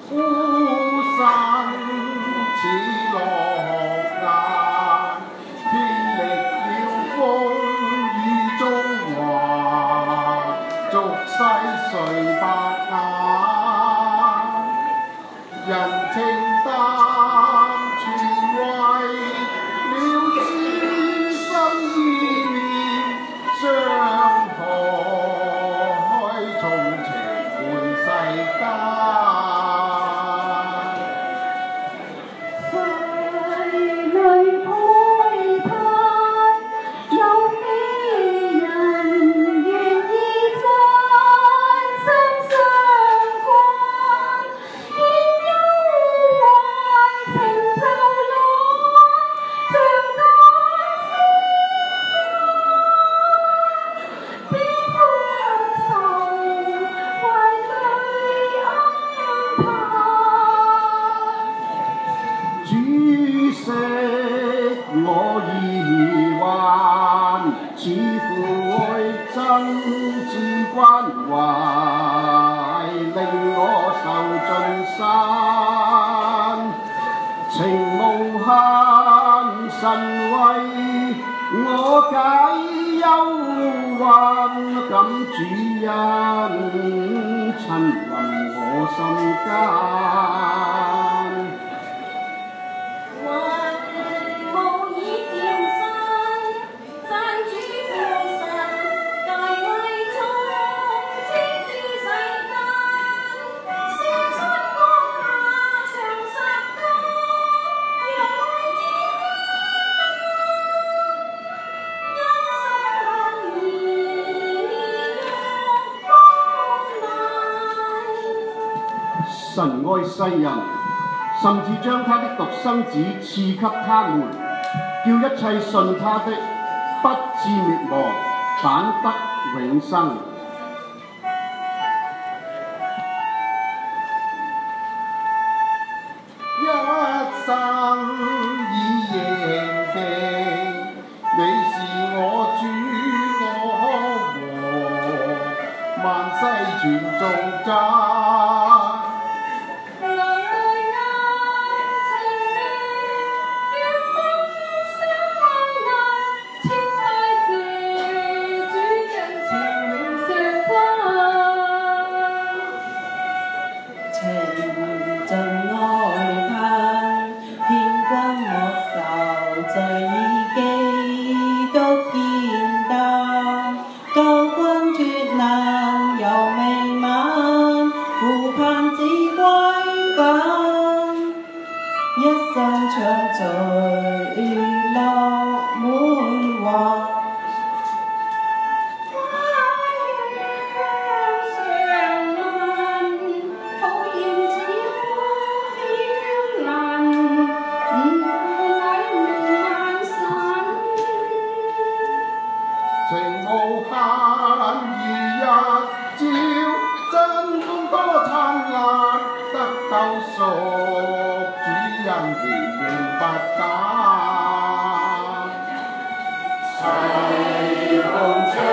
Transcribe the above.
孤身似落雁，偏历了风雨中華，俗世誰白眼？人情淡，全為了知心意念，傷害從情換世間。主惜我疑幻，似乎會真摯關懷，令我受盡散。情無限，神為我解憂患，感主恩親臨我心間。神愛世人，甚至將他的獨生子賜給他們，叫一切信他的不致滅亡，反得永生。一生已認定，你是我主我和，萬世傳頌讚。 一生暢聚樂滿懷，跨越上岸，討厭似風飄蘭，唔負禮無限神。 情無限而日照，真風多燦爛，得救贖。人原明白假，世共情。